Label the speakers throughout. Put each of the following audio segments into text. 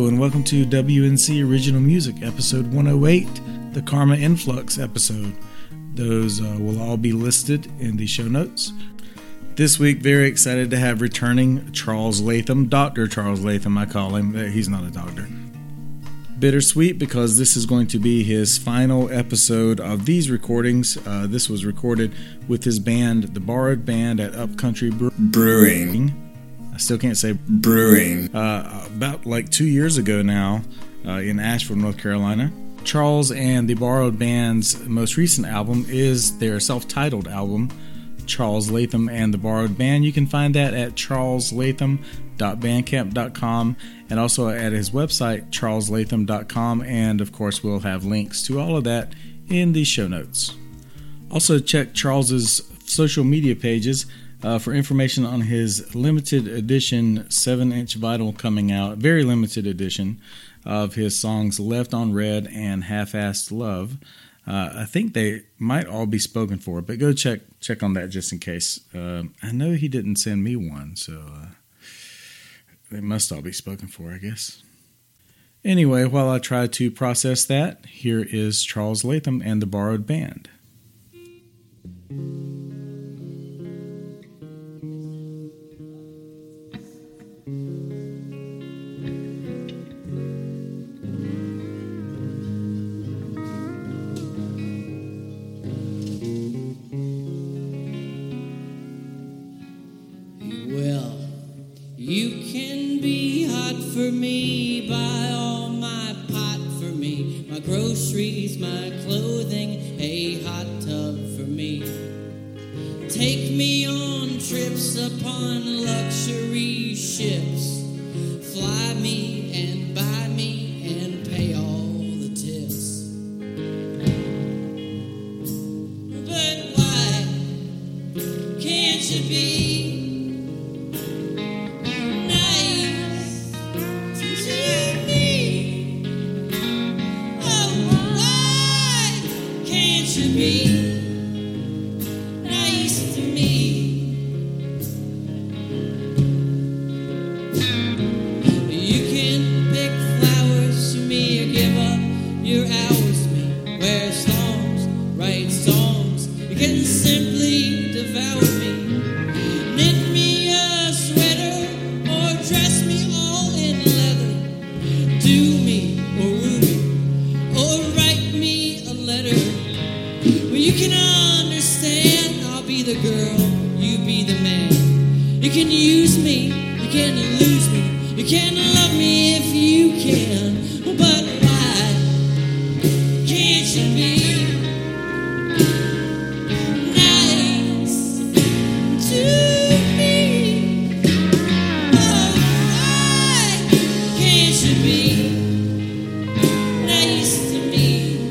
Speaker 1: Hello and welcome to WNC Original Music, episode 108, the Karma Influx episode. Those will all be listed in the show notes. This week, very excited to have returning Charles Latham, Dr. Charles Latham, I call him. He's not a doctor. Bittersweet because this is going to be his final episode of these recordings. This was recorded with his band, The Borrowed Band, at Upcountry Brewing. I still can't say brewing. About like 2 years ago now in Asheville, North Carolina. Charles and the Borrowed Band's most recent album is their self-titled album, Charles Latham and the Borrowed Band. You can find that at charleslatham.bandcamp.com and also at his website, charleslatham.com. And of course, we'll have links to all of that in the show notes. Also, check Charles's social media pages for information on his limited edition 7-inch vinyl coming out, very limited edition of his songs Left on Red and Half-Assed Love. I think they might all be spoken for, but go check on that just in case. I know he didn't send me one, so they must all be spoken for, I guess. Anyway, while I try to process that, here is Charles Latham and the Borrowed Band.
Speaker 2: You can be hot for me, buy all my pot for me, my groceries, my clothing, a hot tub for me. Take me on trips upon luxury ships, fly me and buy me and pay all the tips. But why can't you be nice to me? You can pick flowers for me or give up your hours to me. Wear songs, write songs. You can simply devour me. Knit me a sweater or dress me all in leather. Do me or woo me or write me a letter. Well, you can understand, I'll be the girl, you be the man. You can use me, you can lose me, you can love me if you can. But why can't you be nice to me? Oh, why can't you be nice to me?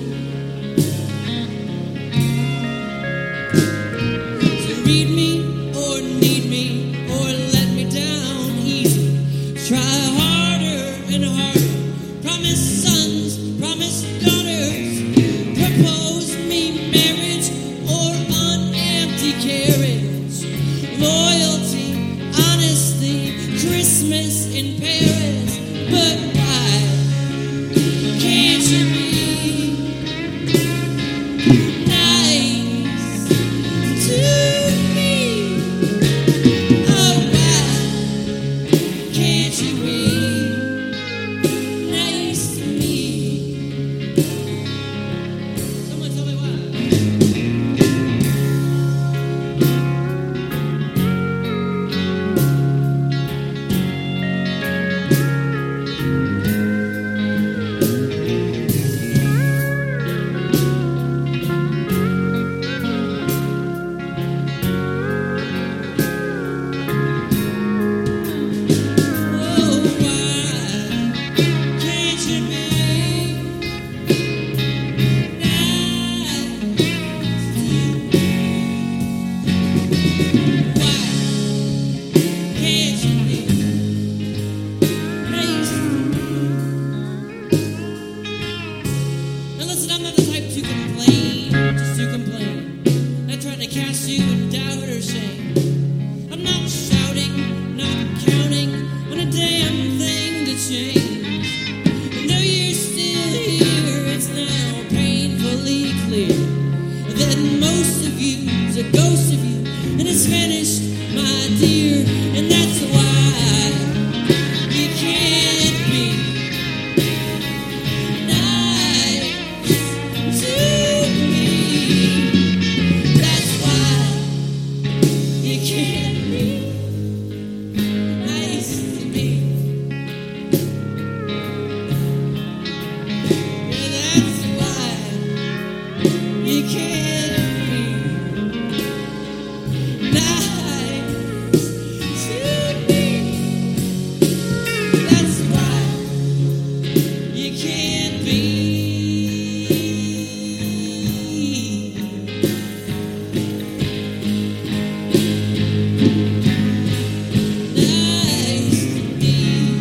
Speaker 2: Read me or need me or let me down easy. Try harder and harder. Promise sons, promise daughters. Propose me marriage or an empty carriage. Loyalty, honesty, Christmas in Paris. But why can't you be nice to me? Oh, why can't you be nice to me? Someone tell me why. change. is finished, my dear, and that's why you can't be nice to me. That's why you can't be nice to me. Yeah, that's why you can't be nice to me. That's why you can't be nice to me.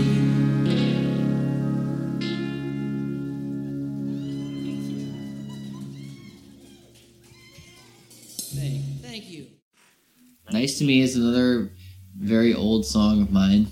Speaker 2: Thank you.
Speaker 3: Nice to Me is another very old song of mine.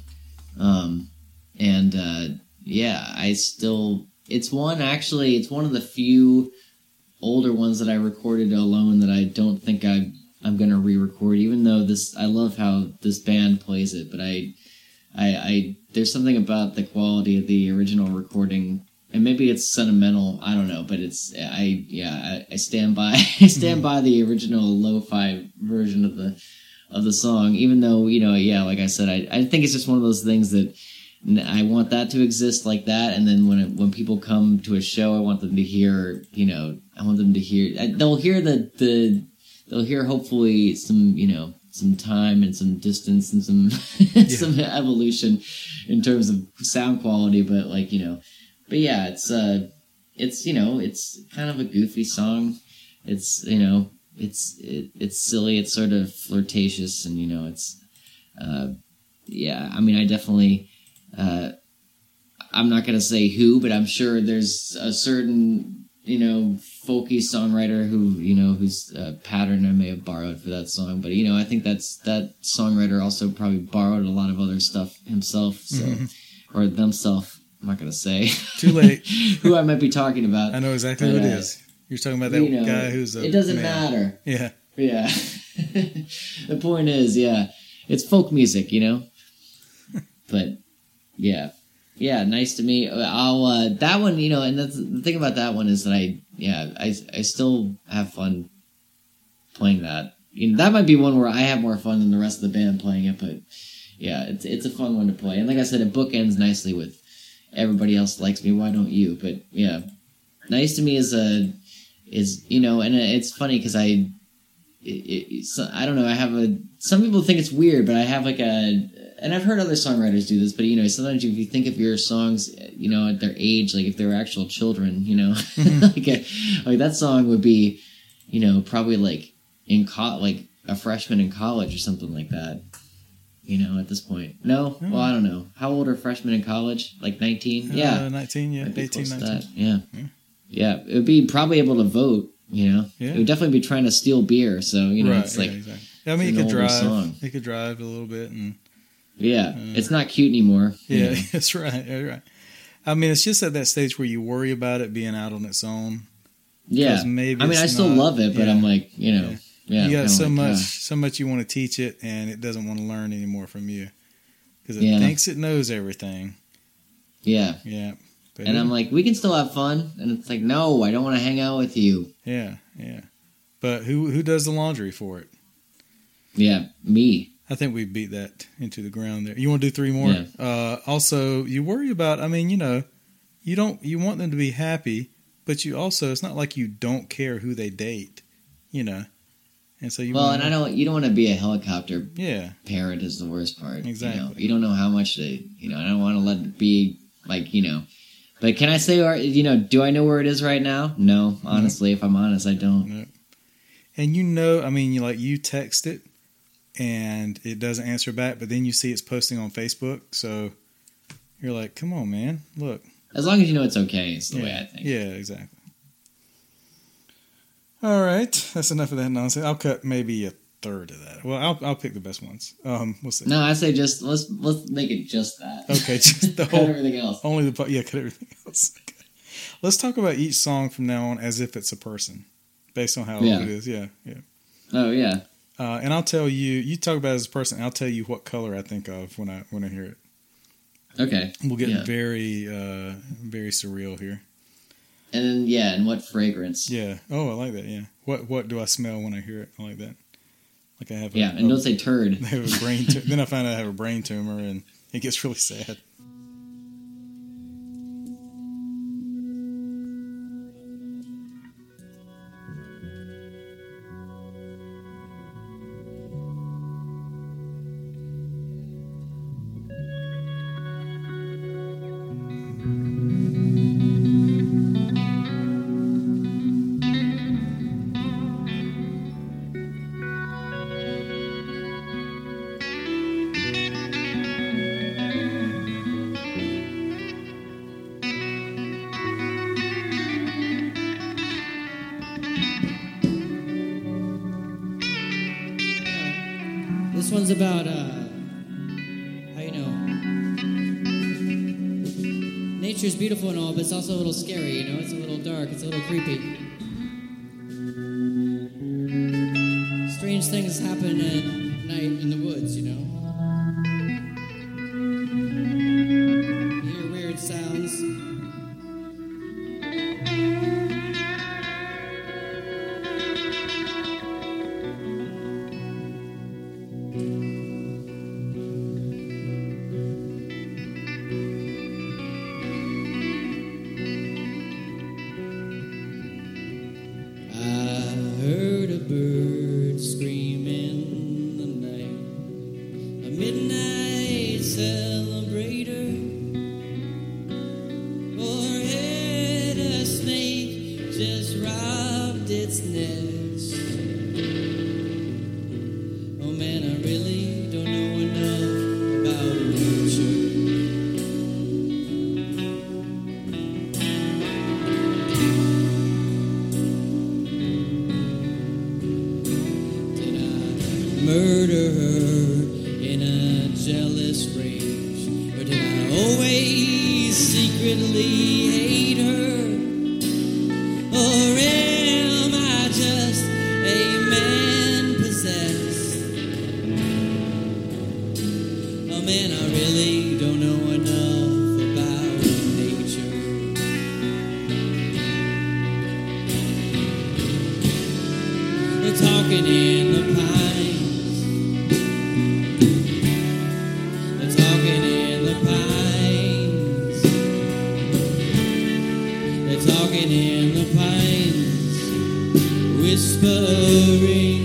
Speaker 3: It's one of the few older ones that I recorded alone that I don't think I'm going to re-record, even though I love how this band plays it, but I there's something about the quality of the original recording, and maybe it's sentimental, I don't know, but I stand by by the original lo-fi version of the song, even though, like I said, I think it's just one of those things that I want that to exist like that, and then when people come to a show, I want them to hear, they'll hear hopefully some time and some distance and some some evolution in terms of sound quality, but it's kind of a goofy song. It's it's silly, it's sort of flirtatious, and I definitely I'm not gonna say who, but I'm sure there's a certain folky songwriter whose pattern I may have borrowed for that song, but I think that songwriter also probably borrowed a lot of other stuff himself, so or themselves. I'm not gonna say
Speaker 1: Too late.
Speaker 3: who I might be talking about.
Speaker 1: I know exactly who it is. You're talking about that guy who's a
Speaker 3: It doesn't
Speaker 1: man.
Speaker 3: matter.
Speaker 1: Yeah.
Speaker 3: Yeah. The point is, it's folk music, But Nice to Me. I'll that one, and that's the thing about that one is that I still have fun playing that. That might be one where I have more fun than the rest of the band playing it, but it's a fun one to play. And like I said, it bookends nicely with Everybody Else Likes Me, Why Don't You? But Nice to Me is and it's funny because I don't know, some people think it's weird, but I have and I've heard other songwriters do this, but sometimes if you think of your songs, at their age, like if they were actual children, like that song would be, probably like like a freshman in college or something like that. At this point. No? Well, I don't know. How old are freshmen in college? Like 19?
Speaker 1: 19, 18, 19.
Speaker 3: That. Yeah. It would be probably able to vote,
Speaker 1: Yeah.
Speaker 3: It would definitely be trying to steal beer, so,
Speaker 1: Right,
Speaker 3: it's like...
Speaker 1: exactly. I mean,
Speaker 3: an
Speaker 1: he could
Speaker 3: older
Speaker 1: drive.
Speaker 3: song.
Speaker 1: He could drive a little bit. And
Speaker 3: it's not cute anymore.
Speaker 1: yeah, that's right. That's right. I mean, it's just at that stage where you worry about it being out on its own.
Speaker 3: Yeah.
Speaker 1: Maybe
Speaker 3: I still love it, but I'm like,
Speaker 1: you got so much you want to teach it, and it doesn't want to learn anymore from you because it thinks it knows everything.
Speaker 3: Yeah.
Speaker 1: Yeah. But
Speaker 3: and I'm like, we can still have fun, and it's like, no, I don't want to hang out with you.
Speaker 1: Yeah. But who does the laundry for it?
Speaker 3: Yeah, me.
Speaker 1: I think we beat that into the ground there. You want to do 3 more?
Speaker 3: Yeah.
Speaker 1: Also, you worry about. I mean, you want them to be happy, but you also, it's not like you don't care who they date, And so you
Speaker 3: you don't want to be a helicopter parent is the worst part.
Speaker 1: Exactly.
Speaker 3: You don't know how much I don't want to let it be like, but can I say, do I know where it is right now? No, honestly, if I'm honest, I don't.
Speaker 1: Yep. And you text it and it doesn't answer back, but then you see it's posting on Facebook. So you're like, come on, man, look.
Speaker 3: As long as you know it's okay, it's the way I think.
Speaker 1: Yeah, exactly. All right, that's enough of that nonsense. I'll cut maybe a third of that. Well, I'll pick the best ones. We'll see.
Speaker 3: No, I say just let's make it just that.
Speaker 1: Okay, just the whole.
Speaker 3: Cut everything else.
Speaker 1: Only cut everything else. Okay. Let's talk about each song from now on as if it's a person, based on how old it is. Yeah.
Speaker 3: Oh yeah.
Speaker 1: And I'll tell you. You talk about it as a person. I'll tell you what color I think of when I hear it.
Speaker 3: Okay.
Speaker 1: We'll get very surreal here.
Speaker 3: And then and what fragrance?
Speaker 1: Yeah. Oh, I like that. Yeah. What do I smell when I hear it? I like that. Like I have.
Speaker 3: And don't say turd.
Speaker 1: I have a brain. Then I find out I have a brain tumor, and it gets really sad.
Speaker 2: This one's about, nature's beautiful and all, but it's also a little scary, it's a little dark, it's a little creepy. Strange things happen at night in the woods, You hear weird sounds. Murder her in a jealous rage, or did I always secretly hate her? Or am I just a man possessed? Oh man, I really don't know enough about nature. They're talking in the pines. Talking in the pines, whispering.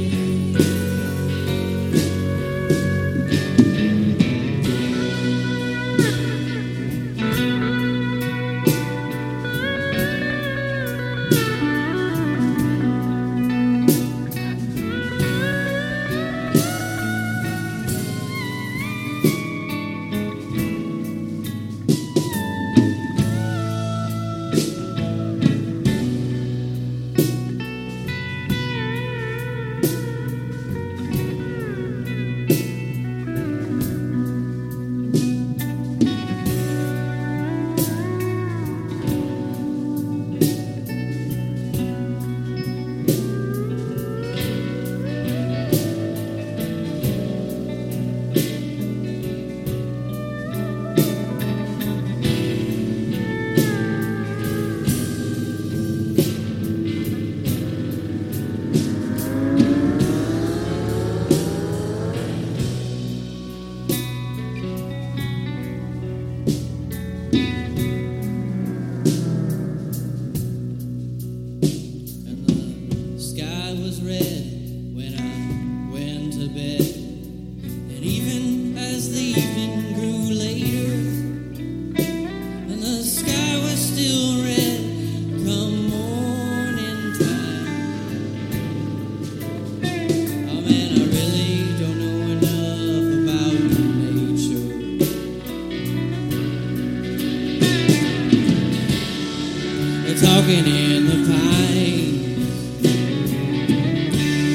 Speaker 2: Talking in the pines,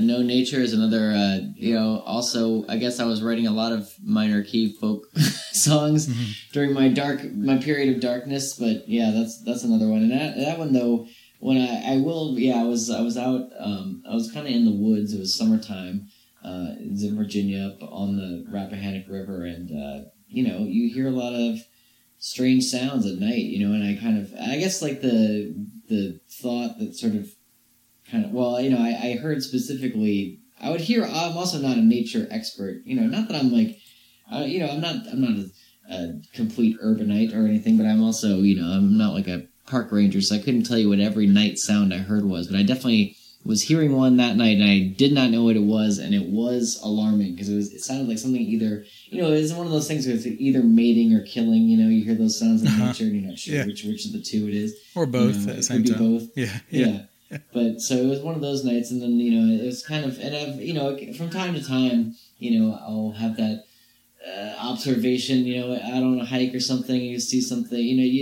Speaker 3: No Nature is another, also, I guess I was writing a lot of minor key folk songs during my period of darkness, but yeah, that's another one. And that one, though, when I was out, I was kind of in the woods. It was summertime. It was in Virginia up on the Rappahannock River, and, you hear a lot of strange sounds at night, and I guess like the thought that sort of I heard specifically, I would hear, I'm also not a nature expert, not that I'm like, I'm not a complete urbanite or anything, but I'm also, I'm not like a park ranger, so I couldn't tell you what every night sound I heard was, but I definitely was hearing one that night, and I did not know what it was, and it was alarming, because it sounded like something either, it's one of those things where it's either mating or killing, you hear those sounds in nature, and you're not sure which of the two it is.
Speaker 1: Or both at the same time.
Speaker 3: Both.
Speaker 1: Yeah.
Speaker 3: But so it was one of those nights, and then it was kind of, and I've from time to time, I'll have that observation, out on a hike or something, and you see something,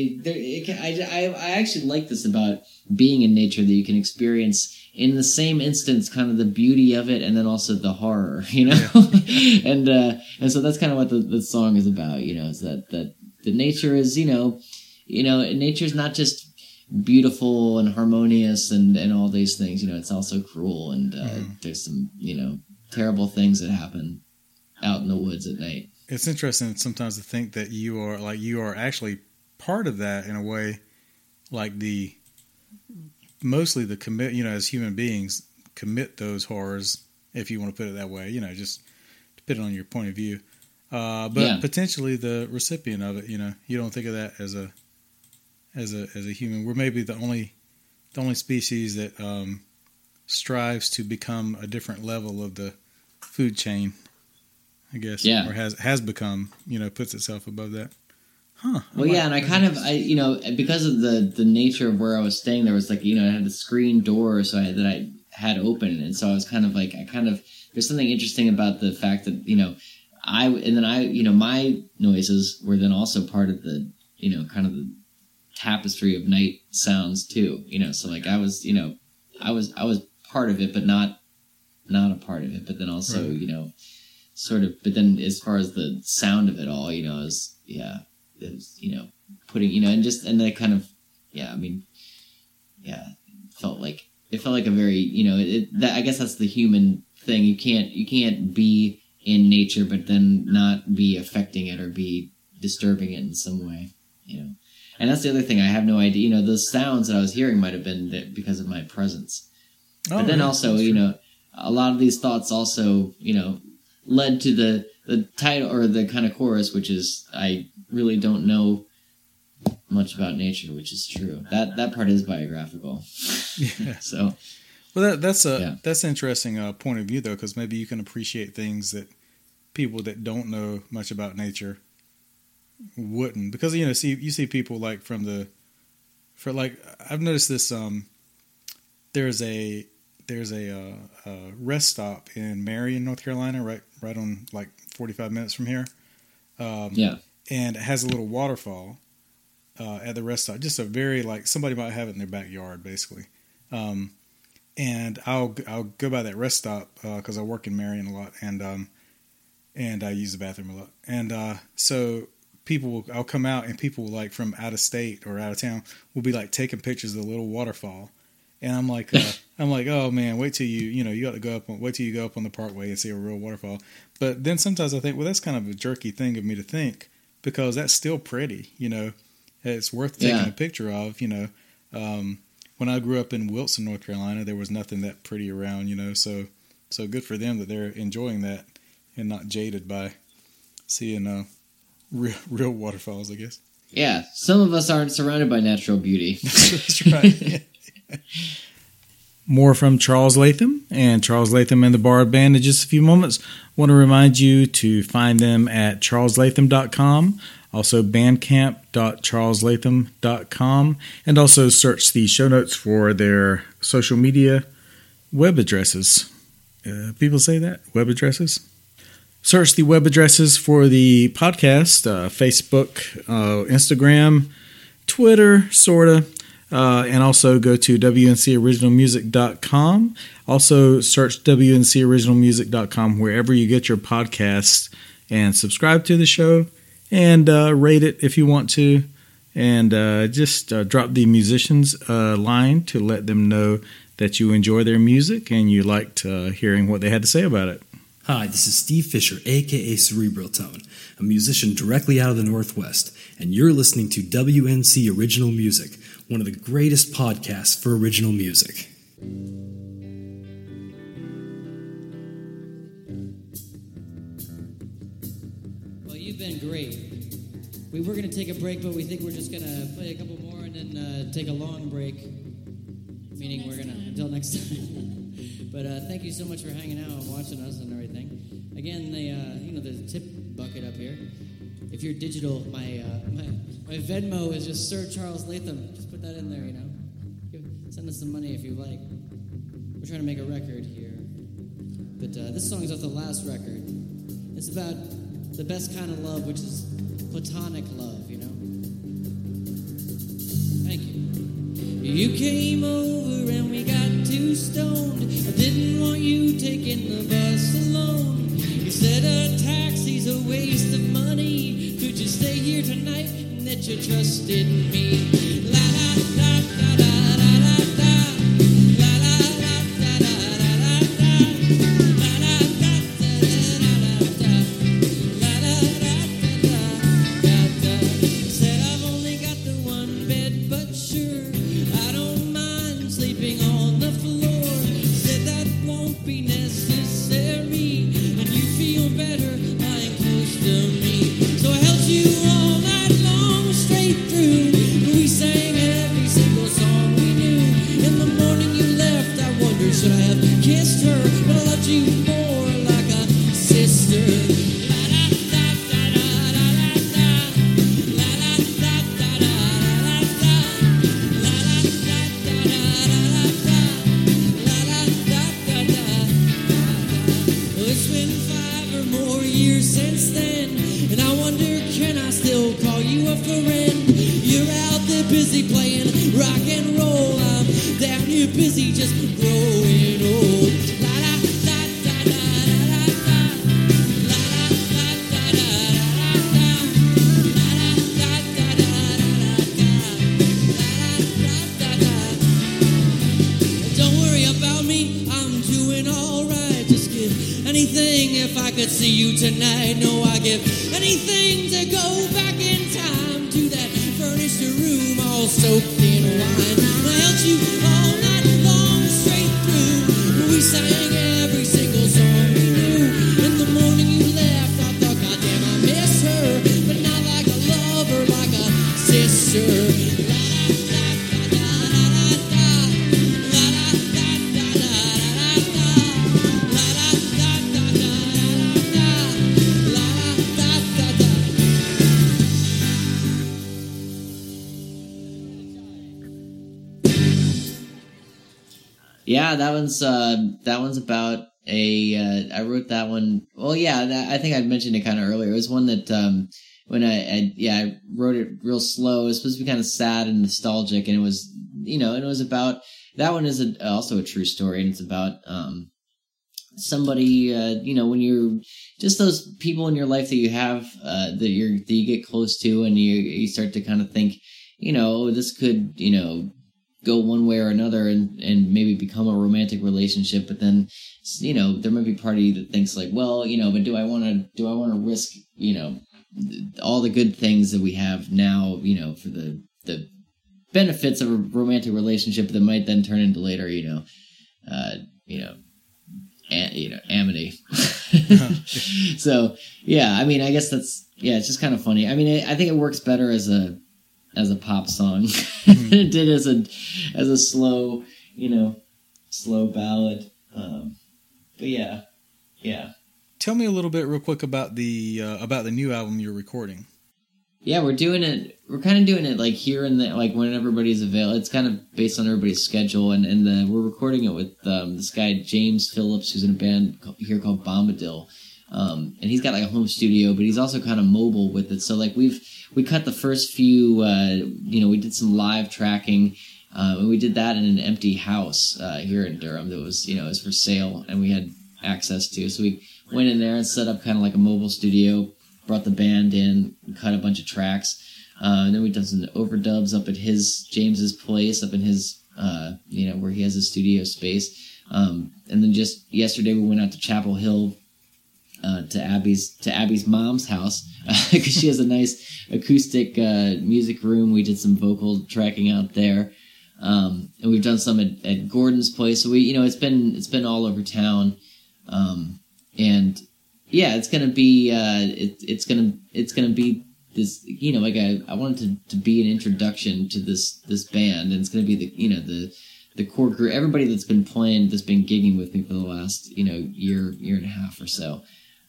Speaker 3: I actually like this about being in nature, that you can experience in the same instance kind of the beauty of it, and then also the horror, and so that's kind of what the song is about, is that the nature is, nature's not just beautiful and harmonious and all these things, it's also cruel, and there's some terrible things that happen out in the woods at night.
Speaker 1: It's interesting sometimes to think that you are actually part of that in a way, like mostly the commit, as human beings commit those horrors, if you want to put it that way, just depending on your point of view, but potentially the recipient of it, you don't think of that as a human. We're maybe the only species that strives to become a different level of the food chain, I guess, or has become, puts itself above that.
Speaker 3: Well, and I because of the nature of where I was staying, there was I had a screen door that I had open, and so I was there's something interesting about the fact that my noises were then also part of the kind of the tapestry of night sounds too, so I was part of it, but not a part of it, but then also but then as far as the sound of it all, it was putting, and that kind of, it felt like a very, I guess that's the human thing. You can't be in nature, but then not be affecting it or be disturbing it in some way, And that's the other thing. I have no idea. Those sounds that I was hearing might have been because of my presence. But then also, a lot of these thoughts also, led to the title or the kind of chorus, which is, I really don't know much about nature, which is true. That part is biographical.
Speaker 1: Yeah.
Speaker 3: So,
Speaker 1: well, that's an interesting point of view, though, because maybe you can appreciate things that people that don't know much about nature wouldn't, because you see people I've noticed this. There's a rest stop in Marion, North Carolina, right on 45 minutes from here. And it has a little waterfall at the rest stop. Just a very somebody might have it in their backyard, basically. And I'll go by that rest stop because I work in Marion a lot, and I use the bathroom a lot. And so I'll come out, and people from out of state or out of town will be taking pictures of the little waterfall. And I'm like, oh man, wait till you got to go wait till you go up on the parkway and see a real waterfall. But then sometimes I think, well, that's kind of a jerky thing of me to think, because that's still pretty, it's worth taking a picture of, when I grew up in Wilson, North Carolina, there was nothing that pretty around, so good for them that they're enjoying that and not jaded by seeing, real waterfalls, I guess.
Speaker 3: Yeah. Some of us aren't surrounded by natural beauty.
Speaker 1: That's right. More from Charles Latham and Charles Latham and the Bard Band in just a few moments. Want to remind you to find them at charleslatham.com, also bandcamp.charleslatham.com, and also search the show notes for their social media web addresses. People say that? Web addresses? Search the web addresses for the podcast, Facebook, Instagram, Twitter, sorta. And also go to WNCOriginalmusic.com. Also search WNCOriginalmusic.com wherever you get your podcasts and subscribe to the show and rate it if you want to. And just drop the musicians a line to let them know that you enjoy their music and you liked hearing what they had to say about it.
Speaker 4: Hi, this is Steve Fisher, aka Cerebral Tone, a musician directly out of the Northwest, and you're listening to WNC Original Music, one of the greatest podcasts for original music.
Speaker 2: Well, you've been great. We were going to take a break, but we think we're just going to play a couple more and then take a long break, meaning we're going to, until next time. But thank you so much for hanging out and watching us and everything. Again, there's a tip bucket up here. If you're digital, my Venmo is just Sir Charles Latham. Just put that in there, Send us some money if you like. We're trying to make a record here. But this song's off the last record. It's about the best kind of love, which is platonic love, Thank you. You came over and we got too stoned. I didn't want you taking the bus alone. You said a taxi's a waste of money. Could you stay here tonight and that you trusted me? La la la la la la la la. La la la la la la la la. La la la la la la la. La la la la la la. Said I've only got the one bed, but sure, I don't mind sleeping on the floor. Said that won't be necessary, and you feel better lying close to me. So I held you all night long, straight through. We sang every single song we knew. In the morning you left, I wondered, should I have kissed her? But I loved you more like a sister. La la la la la la la. La la la la la la la. La la la la la la la. La la la la la. Well, it's been 5 or more years since then, and I wonder, can I still call you a friend? You're out there busy playing rock and roll. I'm down here busy just growing old. La la la la la la la. La la la la la la la. La la la la la la la. La la la la. Don't worry about me, I'm doing alright. Just give anything if I could see you tonight. No, I give anything to go back in time to that furnished room all soaked in wine. I held you all night long, straight through. We sang every single song we knew. In the morning you left, I thought, God damn, I miss her, but not like a lover, like a sister. La la la la la la. La la la la la la la. La la la la la la la. La la la la la.
Speaker 3: Yeah, that one's about a. I wrote that one. Well, yeah, I think I mentioned it kind of earlier. It was one that when I wrote it real slow. It was supposed to be kind of sad and nostalgic, and it was it was about that one is also a true story, and it's about somebody when you're just those people in your life that you have that you get close to, and you start to kind of think this could go one way or another and maybe become a romantic relationship, but then there might be a party that thinks like, well, but do I want to risk all the good things that we have now for the benefits of a romantic relationship that might then turn into later amity. So yeah, I mean, I guess that's it's just kind of funny. I mean, I think it works better as a pop song than it did as a slow ballad. But yeah.
Speaker 1: Tell me a little bit real quick about the new album you're recording.
Speaker 3: Yeah, we're doing it. We're kind of doing it like here and there, like when everybody's available. It's kind of based on everybody's schedule, and we're recording it with this guy James Phillips, who's in a band here called Bombadil, and he's got like a home studio, but he's also kind of mobile with it. So like we cut the first few, we did some live tracking, And we did that in an empty house here in Durham that was, it was for sale, and we had access to. So we went in there and set up kind of like a mobile studio, brought the band in, cut a bunch of tracks. And then we done some overdubs up at James's place, up in his, where he has his studio space. And then just yesterday we went out to Chapel Hill, to Abby's mom's house, because she has a nice acoustic music room. We did some vocal tracking out there. And we've done some at Gordon's place. So we, it's been all over town. And yeah, it's going to be, it's going to be this, I wanted to be an introduction to this band, and it's going to be the core group, everybody that's been gigging with me for the last, year and a half or so.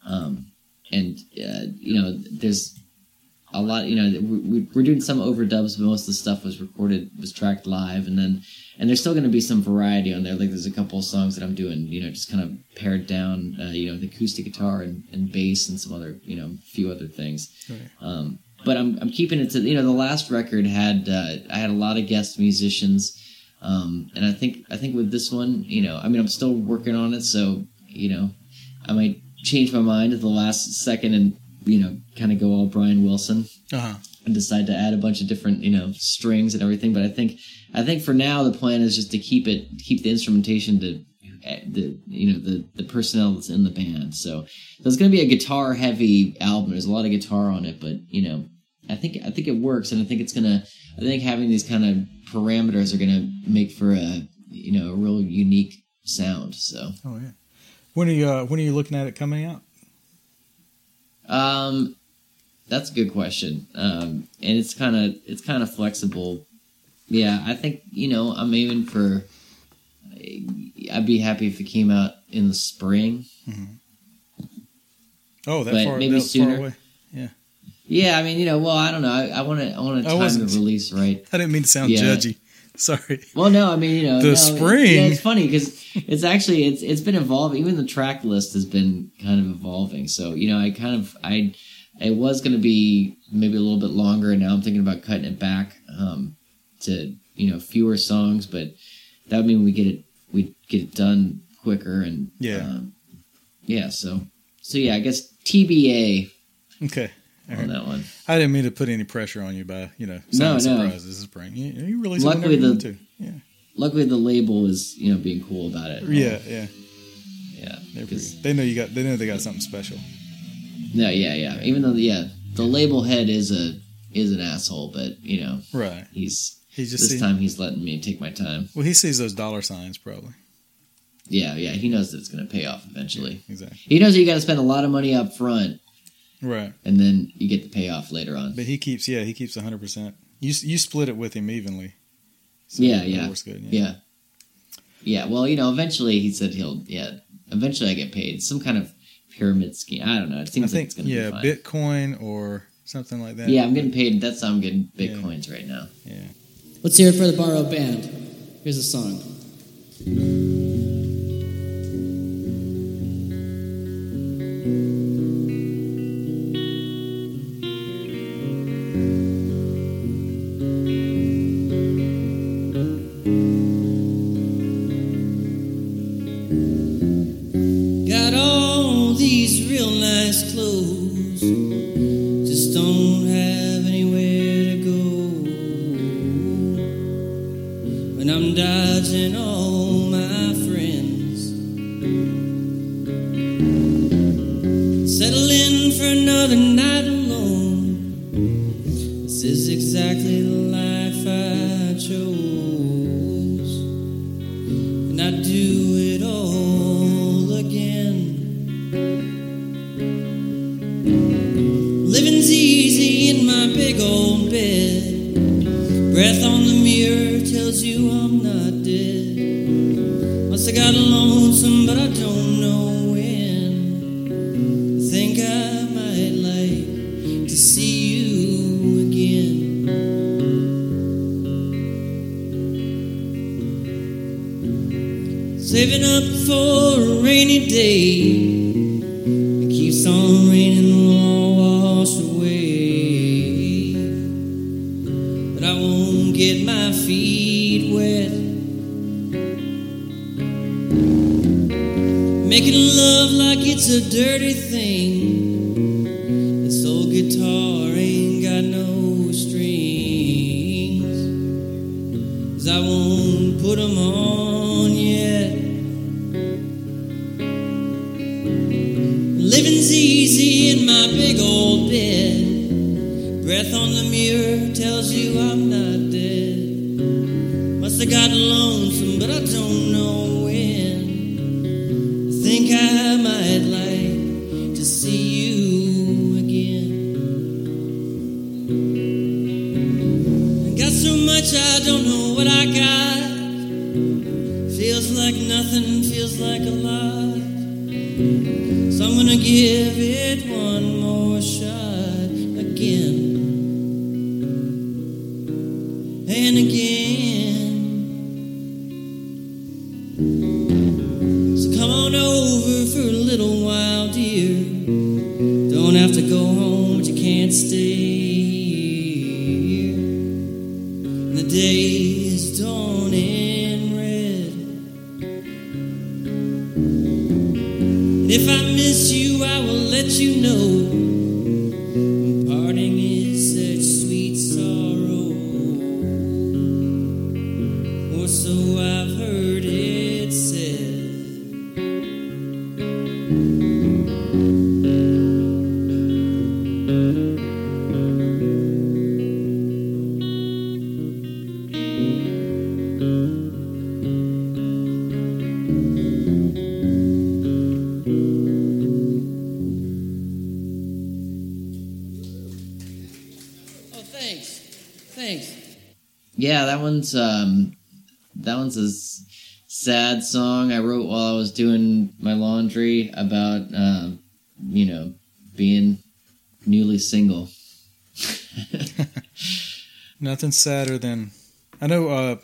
Speaker 3: There's a lot, we're doing some overdubs, but most of the stuff was tracked live, and there's still going to be some variety on there. Like there's a couple of songs that I'm doing, just kind of pared down, with acoustic guitar and bass and some other, few other things. Right. But I'm keeping it to, the last record had, I had a lot of guest musicians. And I think with this one, I'm still working on it. So, I might change my mind at the last second and, kind of go all Brian Wilson and decide to add a bunch of different, strings and everything. But I think for now, the plan is just to keep the instrumentation to the personnel that's in the band. So there's going to be a guitar heavy album. There's a lot of guitar on it, but, I think it works. And I think having these kind of parameters are going to make for a real unique sound. So.
Speaker 1: Oh yeah. When are you looking at it coming out?
Speaker 3: That's a good question. And it's kind of flexible. Yeah, I think, I'm aiming for, I'd be happy if it came out in the spring.
Speaker 1: Mm-hmm. Oh,
Speaker 3: that far
Speaker 1: away. Yeah.
Speaker 3: Yeah, I don't know. I want to time the release right.
Speaker 1: I didn't mean to sound judgy. Sorry.
Speaker 3: Well, no,
Speaker 1: spring.
Speaker 3: It's funny because it's actually it's been evolving. Even the track list has been kind of evolving. So it was going to be maybe a little bit longer, and now I'm thinking about cutting it back to fewer songs. But that would mean we get it done quicker, and So yeah, I guess TBA.
Speaker 1: Okay.
Speaker 3: On that one.
Speaker 1: I didn't mean to put any pressure on you by,
Speaker 3: no.
Speaker 1: surprises this spring. You release it whenever you want to. Yeah.
Speaker 3: Luckily, the label is, being cool about it.
Speaker 1: Yeah.
Speaker 3: They
Speaker 1: know they got something special.
Speaker 3: No, yeah. Even though, the label head is an asshole, but,
Speaker 1: right.
Speaker 3: He's
Speaker 1: just
Speaker 3: time he's letting me take my time.
Speaker 1: Well, he sees those dollar signs probably.
Speaker 3: Yeah. He knows that it's going to pay off eventually.
Speaker 1: Yeah, exactly.
Speaker 3: He knows that you got to spend a lot of money up front.
Speaker 1: Right.
Speaker 3: And then you get the payoff later on.
Speaker 1: But he keeps 100%. You split it with him evenly. So
Speaker 3: yeah.
Speaker 1: Works good.
Speaker 3: Yeah. Yeah. Well, eventually he said eventually I get paid. Some kind of pyramid scheme. I don't know. It seems like it's going to be fine.
Speaker 1: Bitcoin or something like that.
Speaker 3: Yeah, I'm getting paid. That's how I'm getting Bitcoins right now.
Speaker 1: Yeah.
Speaker 2: Let's hear it for the Borrowed Band. Here's a song. Got all these real nice clothes, just don't have anywhere to go. When I'm dodging all my friends, settling for another night alone. This is exactly the life I chose, and I do it all again. Living's easy in my big old bed. Breath on the mirror tells you I'm not dead. Must have got lonesome, but I don't know when. I think I might like to see you again. Saving up for a rainy day. It keeps on raining, will all wash away. But I won't get my feet wet love like it's a dirty thing. This old guitar ain't got no strings, 'cause I won't put 'em on yet. Living's easy in my big old bed. Breath on the mirror tells you I'm not dead. Must have got lonesome, but I don't know when. I think I might like to see you again. I got so much I don't know what I got. Feels like nothing, feels like a lot. So I'm gonna give it one more shot again and again. So come on over for a little while, dear. Don't have to go home, but you can't stay here. And the day is dawning red. And if I miss you, I will let you know. Parting is such sweet sorrow, or so I've heard it said. Oh, thanks.
Speaker 3: Yeah, that one's a sad song I wrote while I was doing my laundry about being newly single.
Speaker 1: Nothing sadder than I know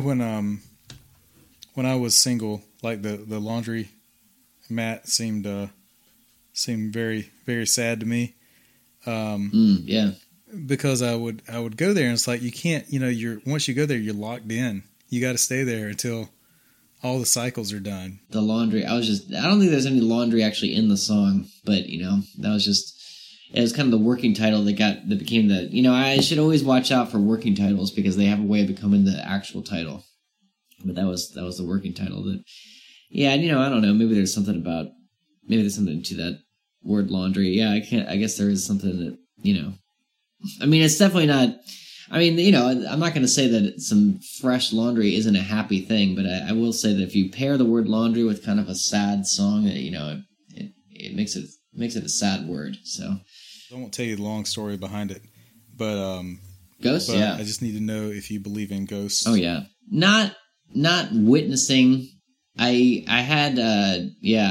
Speaker 1: when I was single, like the laundry mat seemed very, very sad to me.
Speaker 3: Yeah.
Speaker 1: Because I would go there and it's like you can't, once you go there you're locked in. You got to stay there until all the cycles are done.
Speaker 3: The laundry. I don't think there's any laundry actually in the song, but that was just, it was kind of the working title that became the, I should always watch out for working titles because they have a way of becoming the actual title. But that was the working title that, yeah, I don't know, maybe there's something to that word laundry. Yeah, I guess there is something that, it's definitely not, I'm not going to say that some fresh laundry isn't a happy thing, but I will say that if you pair the word laundry with kind of a sad song, it makes it a sad word. So
Speaker 1: I won't tell you the long story behind it, but
Speaker 3: ghosts.
Speaker 1: But
Speaker 3: yeah,
Speaker 1: I just need to know if you believe in ghosts.
Speaker 3: Oh yeah, not witnessing. I had I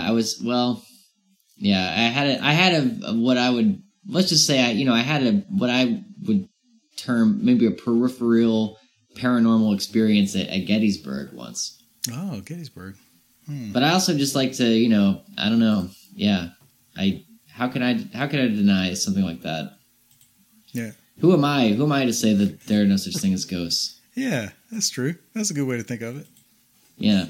Speaker 3: had what I would, let's just say I had what I would term maybe a peripheral paranormal experience at Gettysburg once.
Speaker 1: Oh, Gettysburg.
Speaker 3: But I also just like to, I don't know. Yeah. How can I deny something like that?
Speaker 1: Yeah.
Speaker 3: Who am I to say that there are no such thing as ghosts?
Speaker 1: Yeah, that's true. That's a good way to think of it.
Speaker 3: Yeah.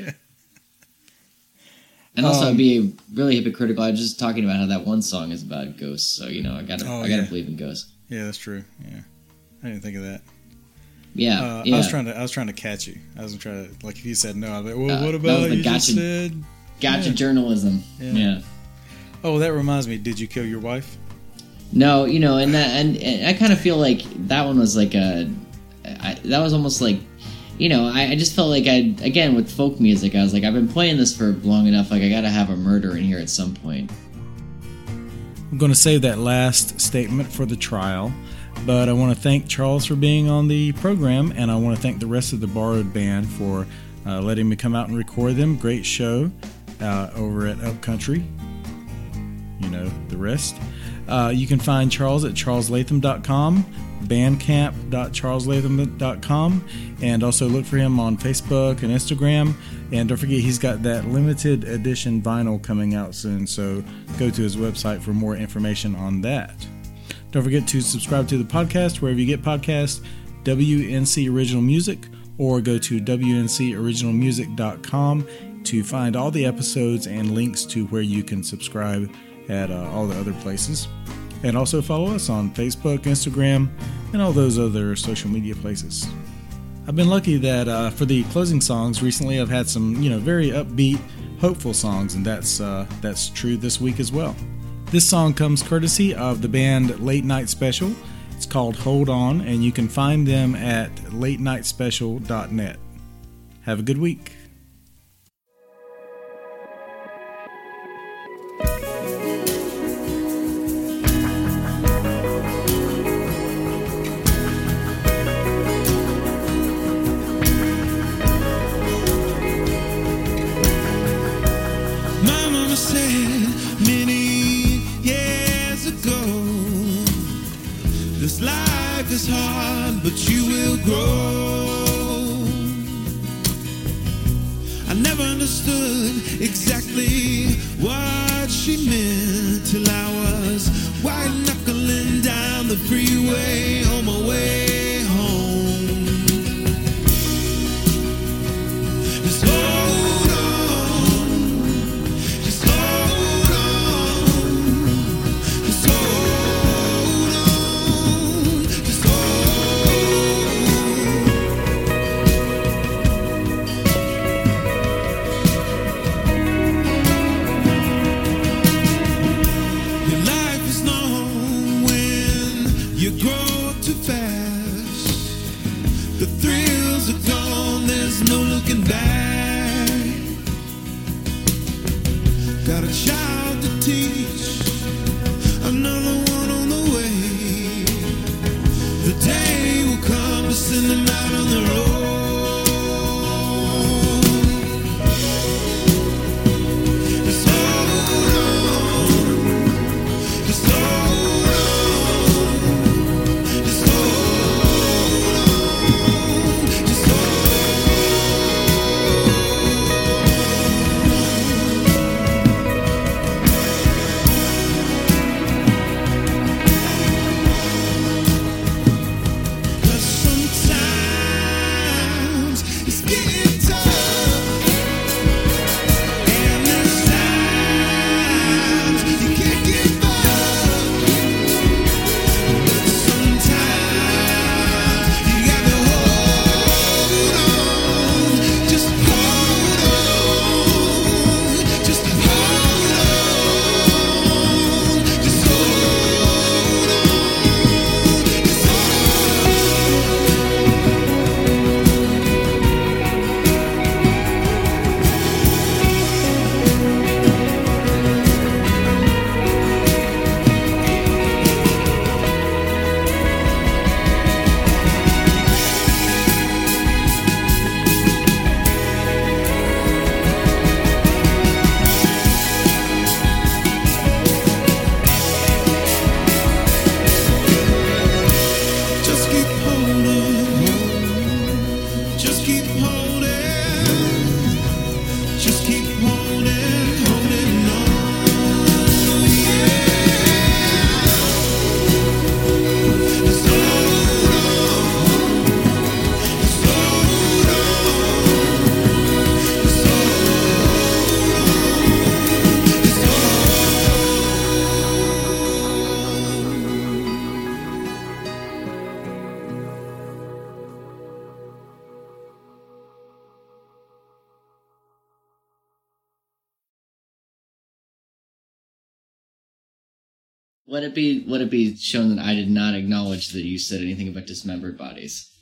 Speaker 3: And also, I'd be really hypocritical. I was just talking about how that one song is about ghosts, so I gotta believe in ghosts.
Speaker 1: Yeah, that's true. Yeah, I didn't think of that.
Speaker 3: Yeah,
Speaker 1: I was trying to catch you. I wasn't trying to, like, if you said no, I was like, well, what about you
Speaker 3: gotcha,
Speaker 1: just said?
Speaker 3: Gotcha journalism. Yeah.
Speaker 1: Oh, that reminds me. Did you kill your wife?
Speaker 3: No, and I kind of feel like that one was like that was almost like, I just felt like again with folk music, I was like, I've been playing this for long enough, like I gotta have a murder in here at some point.
Speaker 1: I'm going to save that last statement for the trial, but I want to thank Charles for being on the program, and I want to thank the rest of the Borrowed Band for letting me come out and record them. Great show over at Upcountry. The rest. You can find Charles at charleslatham.com, bandcamp.charleslatham.com, and also look for him on Facebook and Instagram. And don't forget, he's got that limited edition vinyl coming out soon, so go to his website for more information on that. Don't forget to subscribe to the podcast wherever you get podcasts, WNC Original Music, or go to WNCOriginalmusic.com to find all the episodes and links to where you can subscribe at all the other places. And also follow us on Facebook, Instagram, and all those other social media places. I've been lucky that for the closing songs recently, I've had some, very upbeat, hopeful songs, and that's true this week as well. This song comes courtesy of the band Late Night Special. It's called Hold On, and you can find them at latenightspecial.net. Have a good week.
Speaker 5: This life is hard, but you will grow. I never understood exactly what she meant till I was white knuckling down the freeway on my way home. Just hold on, just hold on, just hold on, just hold on. Your life is long when you grow up too fast. The thrills are gone, there's no looking back. Got a child to teach, another one on the way. The day will come to send them out on their own. Just hold on, just hold on, just hold on, just hold on.
Speaker 3: Would it be shown that I did not acknowledge that you said anything about dismembered bodies?